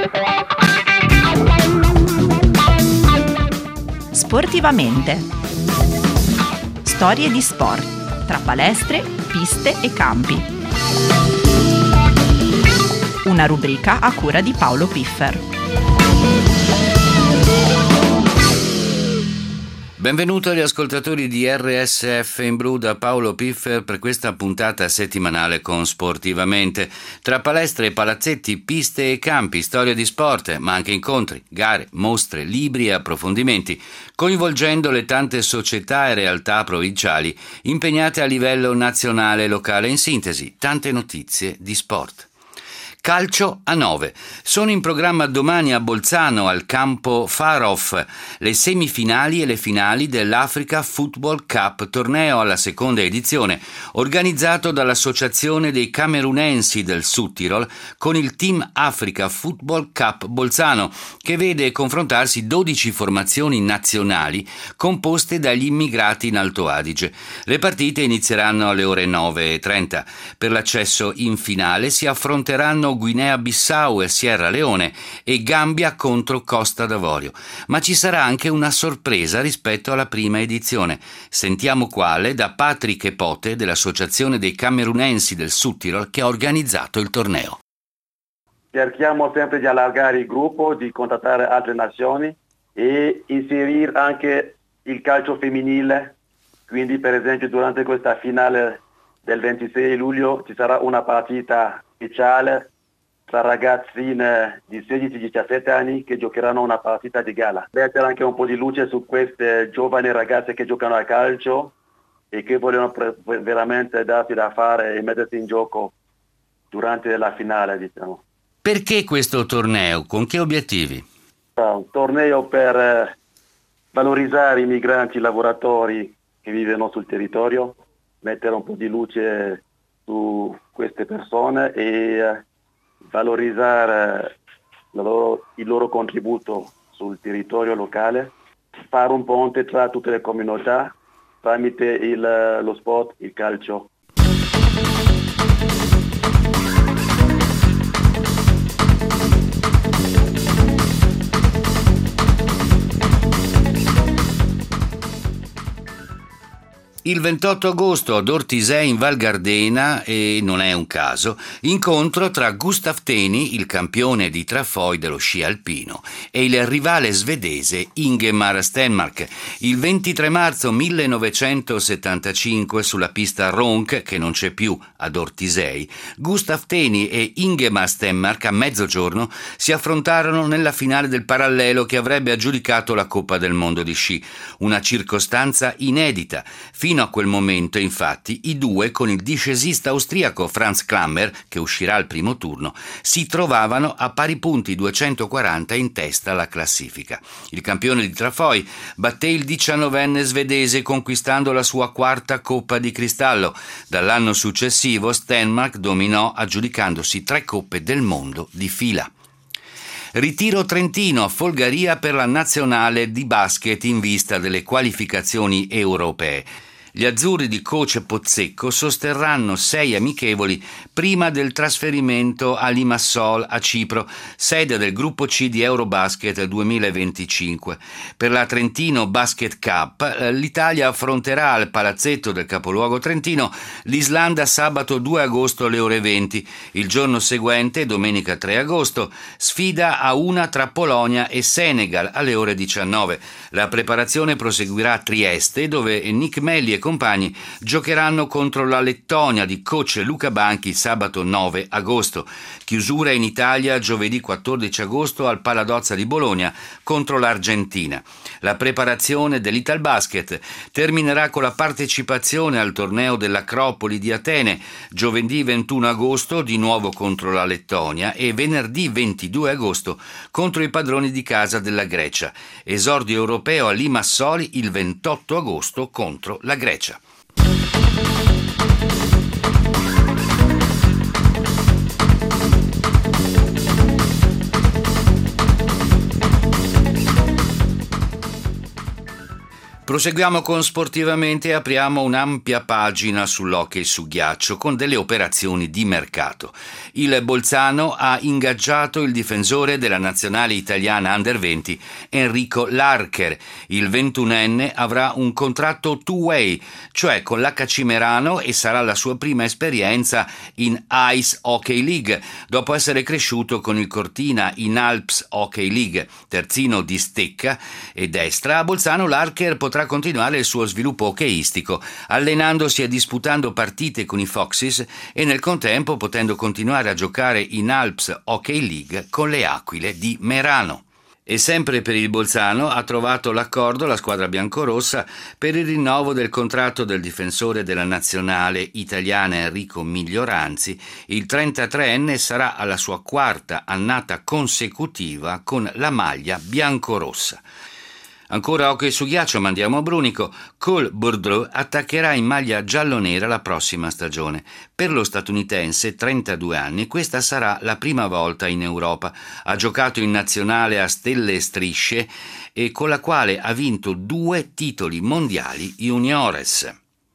Sportivamente. Storie di sport, tra palestre, piste e campi. Una rubrica a cura di Paolo Piffer. Benvenuto agli ascoltatori di RSF in Blu da Paolo Piffer per questa puntata settimanale con Sportivamente. Tra palestre, palazzetti, piste e campi, storia di sport, ma anche incontri, gare, mostre, libri e approfondimenti, coinvolgendo le tante società e realtà provinciali impegnate a livello nazionale e locale. In sintesi, tante notizie di sport. Calcio a 9. Sono in programma domani a Bolzano, al campo Farof, le semifinali e le finali dell'Africa Football Cup, torneo alla seconda edizione, organizzato dall'Associazione dei Camerunensi del Sud Tirol con il Team Africa Football Cup Bolzano, che vede confrontarsi 12 formazioni nazionali composte dagli immigrati in Alto Adige. Le partite inizieranno alle ore 9:30. Per l'accesso in finale si affronteranno Guinea-Bissau e Sierra Leone e Gambia contro Costa d'Avorio. Ma ci sarà anche una sorpresa rispetto alla prima edizione. Sentiamo quale da Patrick Epote dell'Associazione dei Camerunensi del Sud Tirol che ha organizzato il torneo. Cerchiamo sempre di allargare il gruppo, di contattare altre nazioni e inserire anche il calcio femminile. Quindi per esempio durante questa finale del 26 luglio ci sarà una partita speciale tra ragazzine di 16-17 anni che giocheranno una partita di gala. Mettere anche un po' di luce su queste giovani ragazze che giocano a calcio e che vogliono veramente darsi da fare e mettersi in gioco durante la finale, diciamo. Perché questo torneo? Con che obiettivi? Un torneo per valorizzare i migranti lavoratori che vivono sul territorio, mettere un po' di luce su queste persone e valorizzare il loro contributo sul territorio locale, fare un ponte tra tutte le comunità tramite lo sport, il calcio. Il 28 agosto ad Ortisei in Val Gardena, e non è un caso, incontro tra Gustav Teni, il campione di trafoi dello sci alpino, e il rivale svedese Ingemar Stenmark. Il 23 marzo 1975 sulla pista Ronk, che non c'è più ad Ortisei, Gustav Teni e Ingemar Stenmark a mezzogiorno si affrontarono nella finale del parallelo che avrebbe aggiudicato la Coppa del Mondo di sci, una circostanza inedita. Fino a quel momento, infatti, i due, con il discesista austriaco Franz Klammer, che uscirà al primo turno, si trovavano a pari punti 240 in testa alla classifica. Il campione di trafoi batté il 19enne svedese conquistando la sua quarta Coppa di Cristallo. Dall'anno successivo Stenmark dominò aggiudicandosi 3 Coppe del Mondo di fila. Ritiro trentino a Folgaria per la nazionale di basket in vista delle qualificazioni europee. Gli azzurri di coach Pozzecco sosterranno 6 amichevoli prima del trasferimento a Limassol a Cipro, sede del gruppo C di Eurobasket 2025. Per la Trentino Basket Cup l'Italia affronterà al palazzetto del capoluogo trentino l'Islanda sabato 2 agosto alle ore 20. Il giorno seguente, domenica 3 agosto, sfida a una tra Polonia e Senegal alle ore 19. La preparazione proseguirà a Trieste, dove Nick Melli e compagni giocheranno contro la Lettonia di coach Luca Banchi sabato 9 agosto. Chiusura in Italia giovedì 14 agosto al Paladozza di Bologna contro l'Argentina. La preparazione dell'Italbasket terminerà con la partecipazione al torneo dell'Acropoli di Atene giovedì 21 agosto di nuovo contro la Lettonia e venerdì 22 agosto contro i padroni di casa della Grecia. Esordio europeo a Limassoli il 28 agosto contro la Grecia. Proseguiamo con Sportivamente e apriamo un'ampia pagina sull'hockey su ghiaccio con delle operazioni di mercato. Il Bolzano ha ingaggiato il difensore della nazionale italiana Under 20 Enrico Larcher. Il 21enne avrà un contratto two-way, cioè con l'HC Merano, e sarà la sua prima esperienza in Ice Hockey League, dopo essere cresciuto con il Cortina in Alps Hockey League. Terzino di stecca e destra, a Bolzano Larcher potrà continuare il suo sviluppo hockeyistico, allenandosi e disputando partite con i Foxes e nel contempo potendo continuare a giocare in Alps Hockey League con le Aquile di Merano. E sempre per il Bolzano ha trovato l'accordo la squadra biancorossa per il rinnovo del contratto del difensore della nazionale italiana Enrico Miglioranzi. Il 33enne sarà alla sua quarta annata consecutiva con la maglia biancorossa. Ancora hockey su ghiaccio, ma andiamo a Brunico. Cole Boudreau attaccherà in maglia giallonera la prossima stagione. Per lo statunitense, 32 anni, questa sarà la prima volta in Europa. Ha giocato in nazionale a stelle e strisce e con la quale ha vinto 2 titoli mondiali juniores.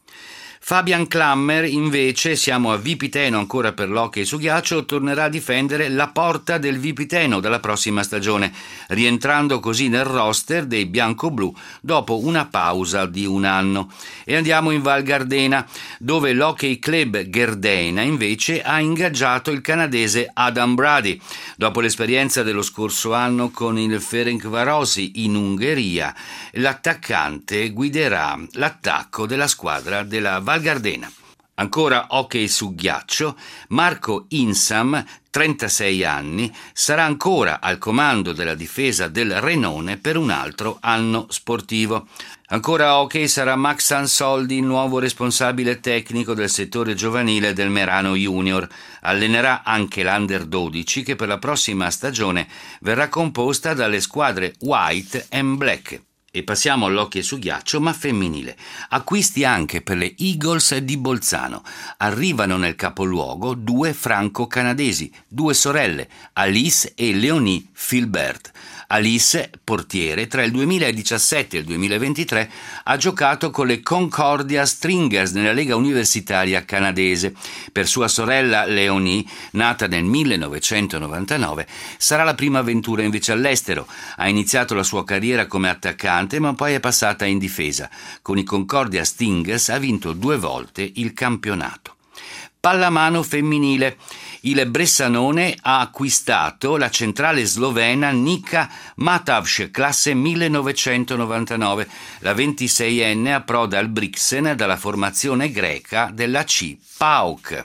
Fabian Klammer, invece, siamo a Vipiteno ancora per l'hockey su ghiaccio, tornerà a difendere la porta del Vipiteno dalla prossima stagione, rientrando così nel roster dei bianco-blu dopo una pausa di un anno. E andiamo in Val Gardena, dove l'Hockey Club Gerdena invece ha ingaggiato il canadese Adam Brady. Dopo l'esperienza dello scorso anno con il Ferencvárosi in Ungheria, l'attaccante guiderà l'attacco della squadra della Val Gardena. Ancora hockey su ghiaccio, Marco Insam, 36 anni, sarà ancora al comando della difesa del Renone per un altro anno sportivo. Ancora hockey, sarà Max Ansoldi il nuovo responsabile tecnico del settore giovanile del Merano Junior. Allenerà anche l'Under 12 che per la prossima stagione verrà composta dalle squadre White and Black. E passiamo all'hockey su ghiaccio, ma femminile. Acquisti anche per le Eagles di Bolzano. Arrivano nel capoluogo 2 franco-canadesi, 2 sorelle, Alice e Leonie Filbert. Alice, portiere, tra il 2017 e il 2023 ha giocato con le Concordia Stringers nella Lega Universitaria canadese. Per sua sorella Leonie, nata nel 1999, sarà la prima avventura invece all'estero. Ha iniziato la sua carriera come attaccante, ma poi è passata in difesa. Con i Concordia Stingers ha vinto 2 volte il campionato. Pallamano femminile. Il Bressanone ha acquistato la centrale slovena Nika Matavš, classe 1999. La 26enne approda al Brixen dalla formazione greca della C PAOK.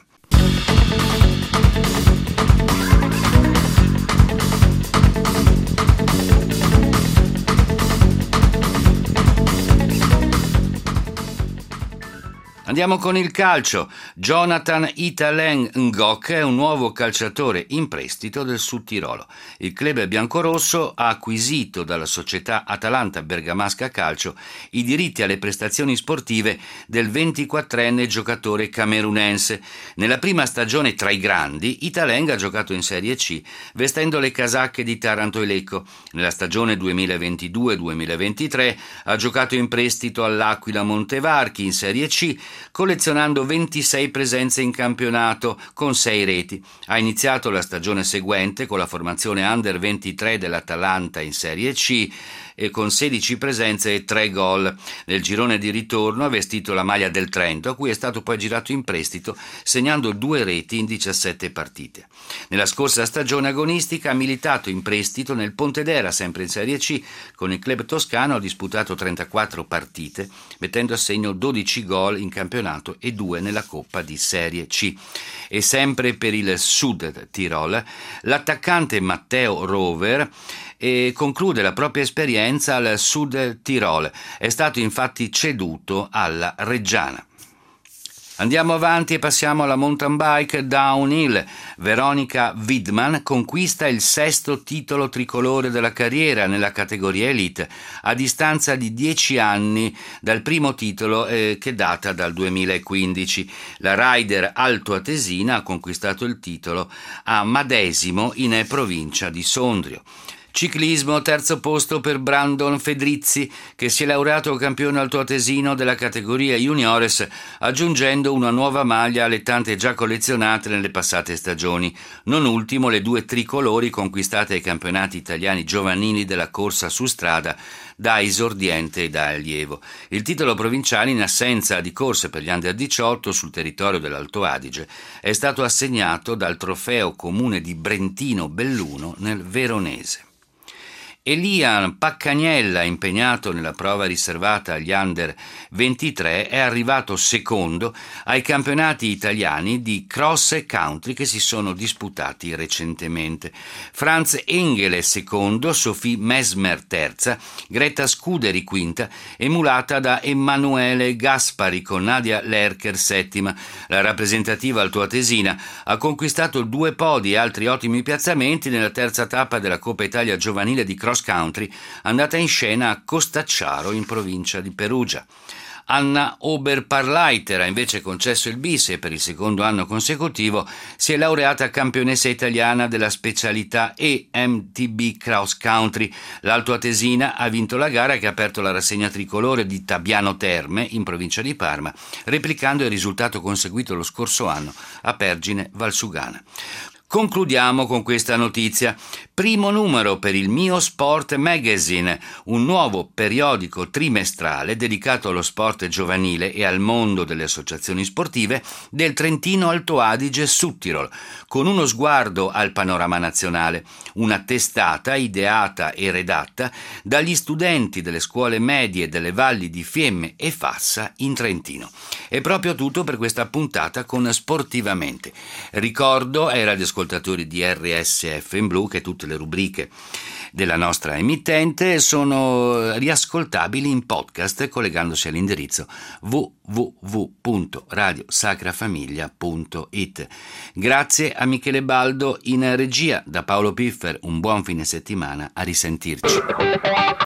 Andiamo con il calcio. Jonathan Italen Ngok è un nuovo calciatore in prestito del Sud Tirolo. Il club biancorosso ha acquisito dalla società Atalanta Bergamasca Calcio i diritti alle prestazioni sportive del 24enne giocatore camerunense. Nella prima stagione tra i grandi, Italen ha giocato in Serie C vestendo le casacche di Taranto e Lecco. Nella stagione 2022-2023 ha giocato in prestito all'Aquila Montevarchi in Serie C, collezionando 26 presenze in campionato con 6 reti. Ha iniziato la stagione seguente con la formazione Under 23 dell'Atalanta in Serie C e con 16 presenze e 3 gol. Nel girone di ritorno ha vestito la maglia del Trento, a cui è stato poi girato in prestito, segnando 2 reti in 17 partite. Nella scorsa stagione agonistica ha militato in prestito nel Pontedera, sempre in Serie C. Con il club toscano ha disputato 34 partite, mettendo a segno 12 gol in campionato e 2 nella Coppa di Serie C. E sempre per il Sud Tirol, l'attaccante Matteo Rover conclude la propria esperienza al Sud Tirol. È stato infatti ceduto alla Reggiana. Andiamo avanti e passiamo alla mountain bike downhill. Veronica Widman conquista il 6º titolo tricolore della carriera nella categoria Elite a distanza di 10 anni dal primo titolo che data dal 2015. La rider altoatesina ha conquistato il titolo a Madesimo in provincia di Sondrio. Ciclismo, terzo posto per Brandon Fedrizzi, che si è laureato campione altoatesino della categoria juniores, aggiungendo una nuova maglia alle tante già collezionate nelle passate stagioni. Non ultimo le 2 tricolori conquistate ai campionati italiani giovanili della corsa su strada da esordiente e da allievo. Il titolo provinciale, in assenza di corse per gli under 18 sul territorio dell'Alto Adige, è stato assegnato dal Trofeo Comune di Brentino Belluno nel Veronese. Elian Paccagnella, impegnato nella prova riservata agli under 23, è arrivato secondo ai campionati italiani di cross country che si sono disputati recentemente. Franz Engele secondo, Sophie Mesmer terza, Greta Scuderi quinta, emulata da Emanuele Gaspari con Nadia Lercher settima. La rappresentativa altoatesina ha conquistato 2 podi e altri ottimi piazzamenti nella terza tappa della Coppa Italia giovanile di cross country, andata in scena a Costacciaro in provincia di Perugia. Anna Oberparleiter ha invece concesso il bis e per il secondo anno consecutivo si è laureata campionessa italiana della specialità EMTB Cross Country. L'altoatesina ha vinto la gara che ha aperto la rassegna tricolore di Tabiano Terme in provincia di Parma, replicando il risultato conseguito lo scorso anno a Pergine Valsugana. Concludiamo con questa notizia. Primo numero per il Mio Sport Magazine, un nuovo periodico trimestrale dedicato allo sport giovanile e al mondo delle associazioni sportive del Trentino Alto Adige Südtirol, con uno sguardo al panorama nazionale, una testata ideata e redatta dagli studenti delle scuole medie delle valli di Fiemme e Fassa in Trentino. È proprio tutto per questa puntata con Sportivamente. Ricordo ai radioascoltatori di RSF in Blu che tutte le rubriche della nostra emittente sono riascoltabili in podcast collegandosi all'indirizzo www.radiosacrafamiglia.it. Grazie a Michele Baldo in regia, da Paolo Piffer un buon fine settimana, a risentirci.